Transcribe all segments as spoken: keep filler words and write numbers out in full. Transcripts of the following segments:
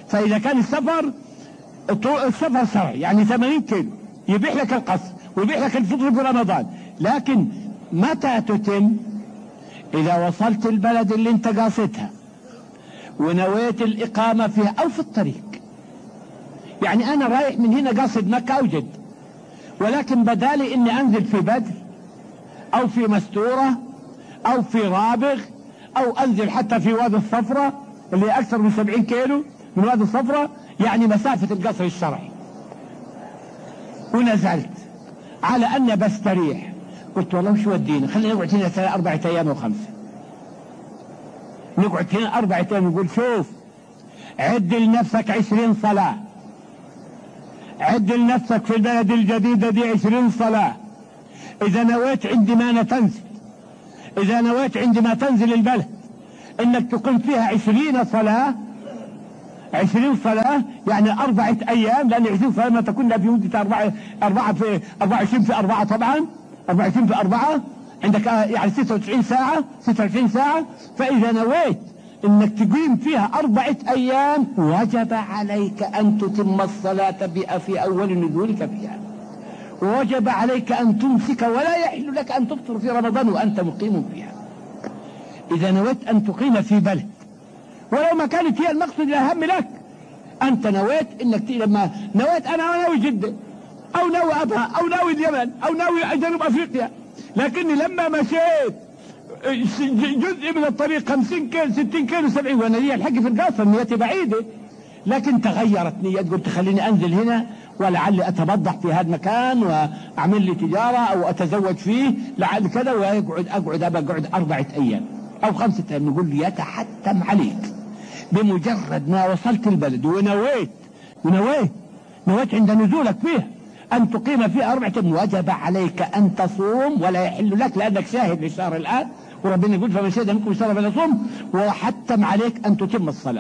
فإذا كان السفر السفر شرعي يعني ثمانين كيلو يبيح لك القصر ويبيح لك الفطر في رمضان، لكن متى تتم؟ إذا وصلت البلد اللي انت قاصدها ونويت الإقامة فيها أو في الطريق. يعني أنا رايح من هنا قاصد مكة أو جد، ولكن بدالي إني أنزل في بدر أو في مستورة أو في رابغ أو أنزل حتى في وادي الصفرة اللي أكثر من سبعين كيلو من وادي الصفرة، يعني مسافة القصر الشرعي، ونزلت على أن بستريح. قلت والله وش ودينا، خلينا نقعد هنا أربعة أيام وخمسة، نقعد هنا أربعة أيام. نقول شوف، عد لنفسك عشرين صلاة، عد لنفسك في البلد الجديدة دي عشرين صلاة. إذا نويت عندما تنزل إذا نويت عندما تنزل البلد إنك تقيم فيها عشرين صلاة، عشرين صلاة يعني أربعة أيام، لأن عشرين صلاة ما تكون في مدة أربعة أربعة في أربعة وعشرين في أربعة، طبعا أربعة وعشرين في أربعة عندك يعني ستة وتسعين ساعة، ستة وعشرين ساعة. فإذا نويت إنك تقيم فيها أربعة أيام وجب عليك أن تتم الصلاة بها في أول نزولك فيها، ووجب عليك أن تمسك ولا يحل لك أن تفطر في رمضان وأنت مقيم فيها. إذا نويت أن تقيم في بلد ولو ما كانت هي المقصد الأهم لك، أنت نويت إنك لما نويت أنا ناوي جدة أو ناوي أبها أو ناوي اليمن أو ناوي جنوب أفريقيا، لكني لما مشيت جزء من الطريق خمسين كيلو ستين كيلو سبعين وأنا لي الحق في القصر، نيتي بعيدة، لكن تغيرت نيتي، قلت خليني أنزل هنا ولعلي أتبضح في هذا المكان وأعمل لي تجارة أو أتزوج فيه لعل كذا، وأقعد أقعد أبقى أقعد أربعة أيام أو خمسة أيام. نقول لي يتحتم عليك بمجرد ما وصلت البلد ونويت ونويت نويت عند نزولك فيه أن تقيم فيه أربعة أيام، وجب عليك أن تصوم ولا يحل لك، لأنك شاهد للشهر الآن، وربنا يقول فمن شهد منكم الشهر فليصوم، وحتم عليك أن تتم الصلاة.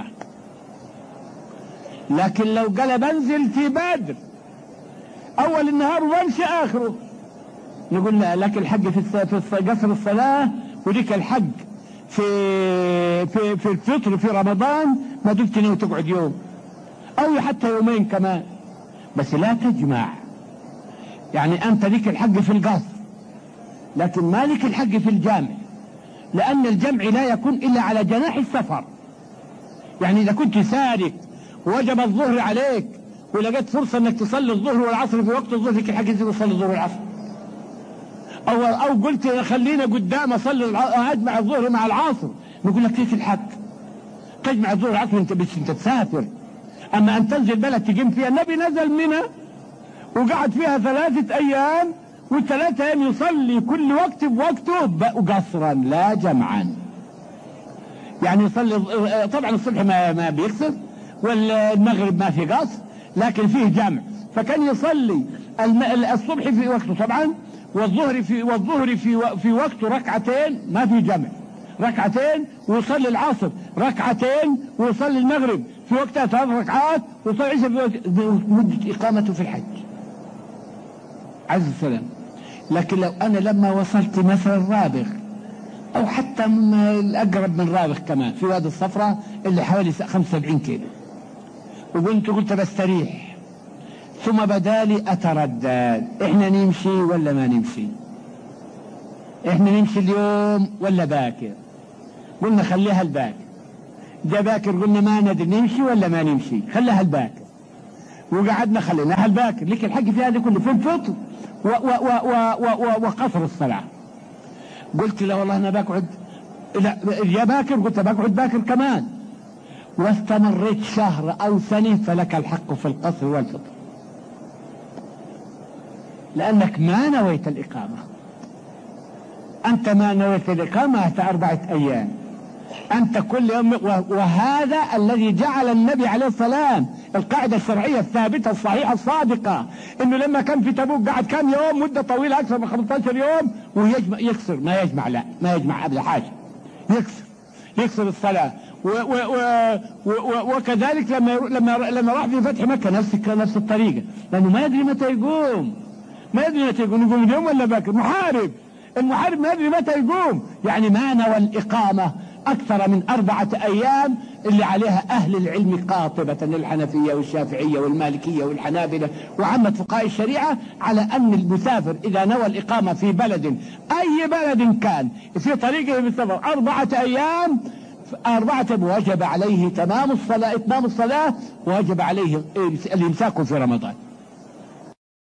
لكن لو قال بنزل في بدر أول النهار وانشى آخره، نقول لا، لك الحق في في قصر الصلاة ولك الحق في في في الفطر في رمضان ما دمت ناوي تقعد يوم أو حتى يومين كمان، بس لا تجمع. يعني أنت لك الحق في القصر لكن ما لك الحق في الجامع، لأن الجمع لا يكون إلا على جناح السفر. يعني إذا كنت سارق وجب الظهر عليك ولقيت فرصة انك تصلي الظهر والعصر في وقت الظهر، لك الحق تنزل تصلي الظهر والعصر، او او قلت خلينا قدام اصلي اجمع الظهر مع العصر، نقول لك ليك الحق تجمع الظهر والعصر انت بس انت تسافر. اما ان تنزل بلد تقيم فيها، النبي نزل منى وقعد فيها ثلاثة ايام، والثلاثة ايام يصلي كل وقت بوقته قصرا لا جمعا. يعني يصلي طبعا الصبح ما ما بيقصر والمغرب ما في قصر، لكن فيه جمع، فكان يصلي الصبح في وقته طبعا، والظهر في والظهر في في وقته ركعتين ما في جمع، ركعتين، ويصلي العصر ركعتين، ويصلي المغرب في وقتها ثلاث ركعات، ويصلي العشاء في وقت مدة إقامته في الحج عز السلام. لكن لو أنا لما وصلت مثلا رابغ أو حتى الأقرب من رابغ كمان في وادي الصفرة اللي حوالي خمسة وسبعين كيلو، وقلت قلت بستريح، ثم بدالي أتردد إحنا نمشي ولا ما نمشي، إحنا نمشي اليوم ولا باكر، قلنا خليها الباكر، جا باكر قلنا ما ندري نمشي ولا ما نمشي، خليها الباكر، وقعدنا خليناها الباكر. لك الحق في هذا كله في الفطر وقصر الصلاة. قلت لا والله أنا بقعد، لا يا باكر، قلت بقعد باكر كمان، واستمريت شهر أو سنة، فلك الحق في القصر والفطر، لأنك ما نويت الإقامة، أنت ما نويت الإقامة حتى أربعة أيام، أنت كل يوم. وهذا الذي جعل النبي عليه السلام القاعدة الشرعية الثابتة الصحيحة الصادقة، إنه لما كان في تبوك قعد كم يوم، مدة طويلة أكثر من خمسة عشر يوم، ويجمع يكسر ما يجمع، لا ما يجمع قبل حاجة، يكسر يكسر الصلاة. و و و و وكذلك لما لما لما راح في فتح مكة نفس نفس الطريقة، لأنه ما يدري متى يقوم، ما يدري متى يقوم، يقوم اليوم ولا باكر، محارب، المحارب ما يدري متى يقوم، يعني ما نوى الإقامة أكثر من أربعة أيام اللي عليها أهل العلم قاطبة، الحنفية والشافعية والمالكية والحنابلة وعامة فقهاء الشريعة، على أن المسافر إذا نوى الإقامة في بلد أي بلد كان في طريقه بالسفر أربعة أيام أربعة وجب عليه تمام الصلاة إتمام الصلاة، ووجب عليه الإمساك في رمضان.